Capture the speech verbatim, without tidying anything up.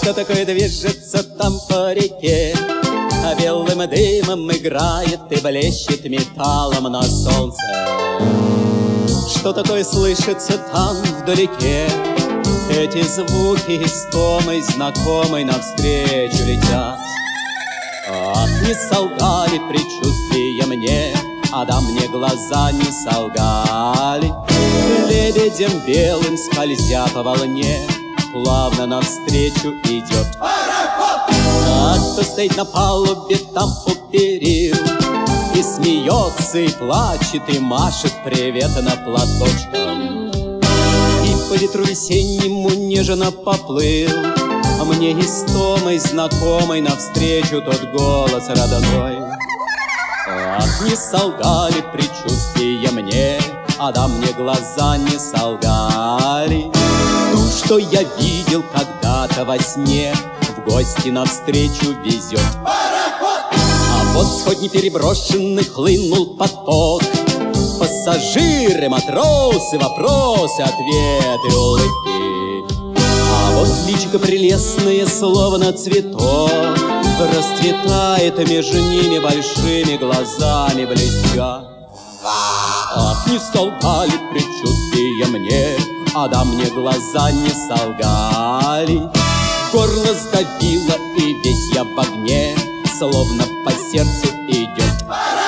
Что такое движется там по реке, а белым дымом играет и блещет металлом на солнце? Что такое слышится там вдалеке? Эти звуки истомой знакомой навстречу летят. Ах, не солгали предчувствия мне, а да мне глаза не солгали. Лебедем белым скользя по волне, плавно навстречу идет пароход. А кто стоит на палубе там у перил и смеется, и плачет, и машет приветно платочком, и по ветру весеннему нежно поплыл, а мне истомой знакомой навстречу тот голос родной. Ах, не солгали предчувствия мне, а да мне глаза не солгали. Ту, что я видел когда-то во сне, в гости навстречу везет пароход. А вот сходни переброшенных хлынул поток. Пассажиры, матросы, вопросы, ответы, улыбки. А вот личико прелестное, словно цветок, расцветает между ними большими глазами блестя. Ах, не солгали предчувствия мне, а да мне глаза не солгали. Горло сдавило, и весь я в огне, словно по сердцу идет